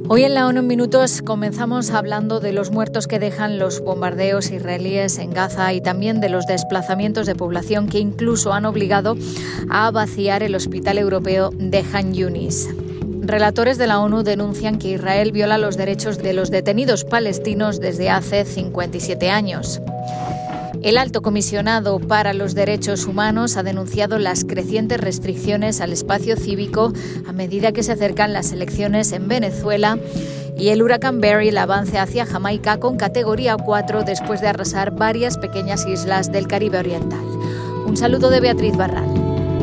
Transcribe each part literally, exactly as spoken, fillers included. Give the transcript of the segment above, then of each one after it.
Hoy en la ONU en Minutos comenzamos hablando de los muertos que dejan los bombardeos israelíes en Gaza y también de los desplazamientos de población que incluso han obligado a vaciar el hospital europeo de Khan Yunis. Relatores de la ONU denuncian que Israel viola los derechos de los detenidos palestinos desde hace cincuenta y siete años. El alto comisionado para los derechos humanos ha denunciado las crecientes restricciones al espacio cívico a medida que se acercan las elecciones en Venezuela y el huracán Beryl avance hacia Jamaica con categoría cuatro después de arrasar varias pequeñas islas del Caribe Oriental. Un saludo de Beatriz Barral.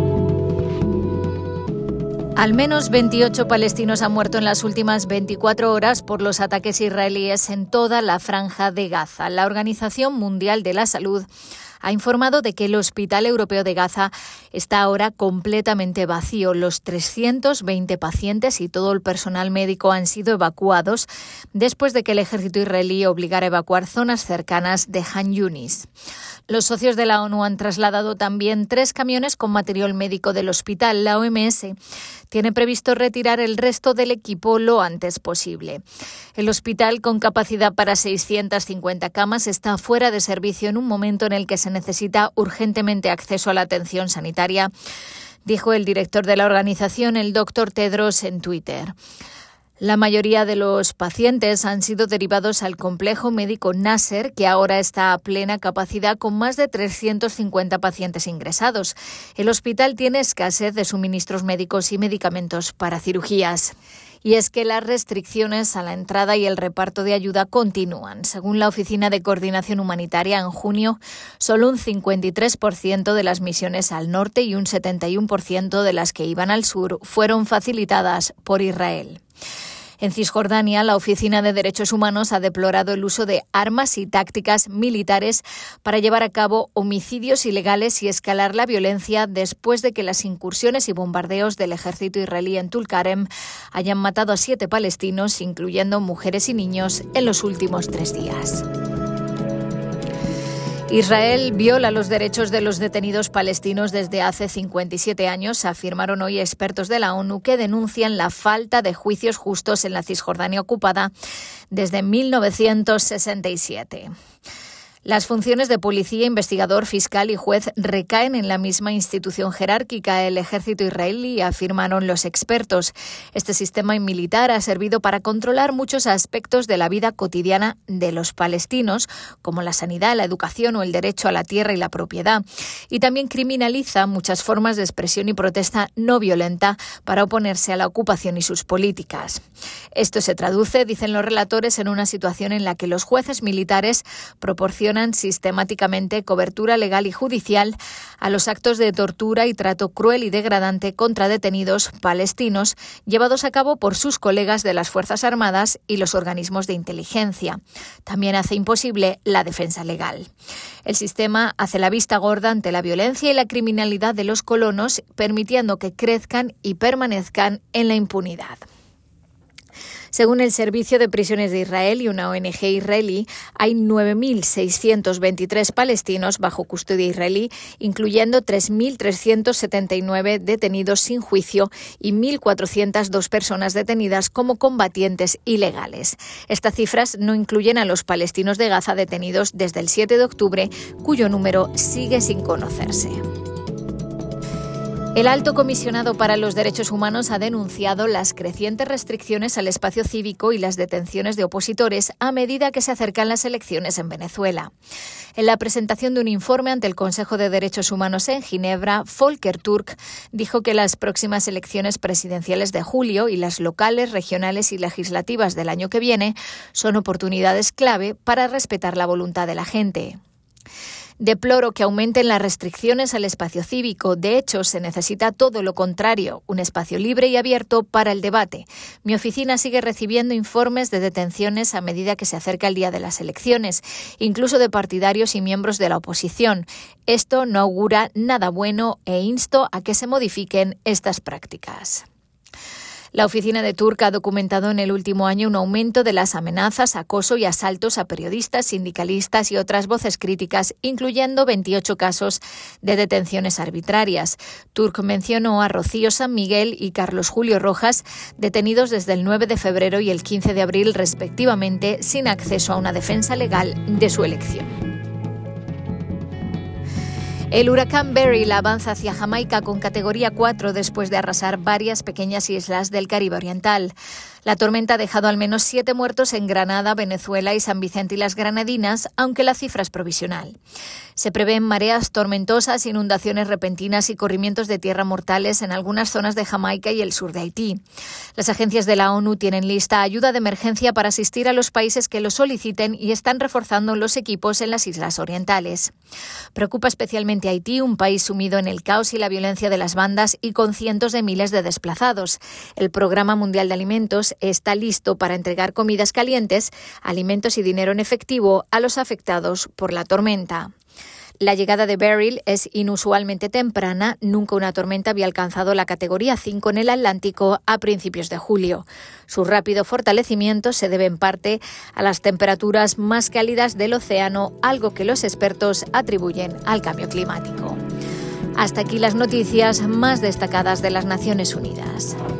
Al menos veintiocho palestinos han muerto en las últimas veinticuatro horas por los ataques israelíes en toda la franja de Gaza. La Organización Mundial de la Salud ha informado de que el Hospital Europeo de Gaza está ahora completamente vacío. Los trescientos veinte pacientes y todo el personal médico han sido evacuados después de que el ejército israelí obligara a evacuar zonas cercanas de Khan Yunis. Los socios de la ONU han trasladado también tres camiones con material médico del hospital. La O M S tiene previsto retirar el resto del equipo lo antes posible. El hospital, con capacidad para seiscientas cincuenta camas, está fuera de servicio en un momento en el que se necesita urgentemente acceso a la atención sanitaria, dijo el director de la organización, el doctor Tedros, en Twitter. La mayoría de los pacientes han sido derivados al complejo médico Nasser, que ahora está a plena capacidad con más de trescientos cincuenta pacientes ingresados. El hospital tiene escasez de suministros médicos y medicamentos para cirugías. Y es que las restricciones a la entrada y el reparto de ayuda continúan. Según la Oficina de Coordinación Humanitaria, en junio, solo un cincuenta y tres por ciento de las misiones al norte y un setenta y uno por ciento de las que iban al sur fueron facilitadas por Israel. En Cisjordania, la Oficina de Derechos Humanos ha deplorado el uso de armas y tácticas militares para llevar a cabo homicidios ilegales y escalar la violencia después de que las incursiones y bombardeos del ejército israelí en Tulkarem hayan matado a siete palestinos, incluyendo mujeres y niños, en los últimos tres días. Israel viola los derechos de los detenidos palestinos desde hace cincuenta y siete años, afirmaron hoy expertos de la ONU que denuncian la falta de juicios justos en la Cisjordania ocupada desde mil novecientos sesenta y siete. Las funciones de policía, investigador, fiscal y juez recaen en la misma institución jerárquica, el ejército israelí, afirmaron los expertos. Este sistema militar ha servido para controlar muchos aspectos de la vida cotidiana de los palestinos, como la sanidad, la educación o el derecho a la tierra y la propiedad. Y también criminaliza muchas formas de expresión y protesta no violenta para oponerse a la ocupación y sus políticas. Esto se traduce, dicen los relatores, en una situación en la que los jueces militares proporcionan sistemáticamente cobertura legal y judicial a los actos de tortura y trato cruel y degradante contra detenidos palestinos llevados a cabo por sus colegas de las Fuerzas Armadas y los organismos de inteligencia. También hace imposible la defensa legal. El sistema hace la vista gorda ante la violencia y la criminalidad de los colonos, permitiendo que crezcan y permanezcan en la impunidad. Según el Servicio de Prisiones de Israel y una O N G israelí, hay nueve mil seiscientos veintitrés palestinos bajo custodia israelí, incluyendo tres mil trescientos setenta y nueve detenidos sin juicio y mil cuatrocientas dos personas detenidas como combatientes ilegales. Estas cifras no incluyen a los palestinos de Gaza detenidos desde el siete de octubre, cuyo número sigue sin conocerse. El alto comisionado para los derechos humanos ha denunciado las crecientes restricciones al espacio cívico y las detenciones de opositores a medida que se acercan las elecciones en Venezuela. En la presentación de un informe ante el Consejo de Derechos Humanos en Ginebra, Volker Turk dijo que las próximas elecciones presidenciales de julio y las locales, regionales y legislativas del año que viene son oportunidades clave para respetar la voluntad de la gente. Deploro que aumenten las restricciones al espacio cívico. De hecho, se necesita todo lo contrario, un espacio libre y abierto para el debate. Mi oficina sigue recibiendo informes de detenciones a medida que se acerca el día de las elecciones, incluso de partidarios y miembros de la oposición. Esto no augura nada bueno e insto a que se modifiquen estas prácticas. La oficina de Turk ha documentado en el último año un aumento de las amenazas, acoso y asaltos a periodistas, sindicalistas y otras voces críticas, incluyendo veintiocho casos de detenciones arbitrarias. Turk mencionó a Rocío San Miguel y Carlos Julio Rojas, detenidos desde el nueve de febrero y el quince de abril respectivamente, sin acceso a una defensa legal de su elección. El huracán Beryl avanza hacia Jamaica con categoría cuatro después de arrasar varias pequeñas islas del Caribe Oriental. La tormenta ha dejado al menos siete muertos en Granada, Venezuela y San Vicente y las Granadinas, aunque la cifra es provisional. Se prevén mareas tormentosas, inundaciones repentinas y corrimientos de tierra mortales en algunas zonas de Jamaica y el sur de Haití. Las agencias de la ONU tienen lista ayuda de emergencia para asistir a los países que lo soliciten y están reforzando los equipos en las islas orientales. Preocupa especialmente a Haití, un país sumido en el caos y la violencia de las bandas y con cientos de miles de desplazados. El Programa Mundial de Alimentos está listo para entregar comidas calientes, alimentos y dinero en efectivo a los afectados por la tormenta. La llegada de Beryl es inusualmente temprana. Nunca una tormenta había alcanzado la categoría cinco en el Atlántico a principios de julio. Su rápido fortalecimiento se debe en parte a las temperaturas más cálidas del océano, algo que los expertos atribuyen al cambio climático. Hasta aquí las noticias más destacadas de las Naciones Unidas.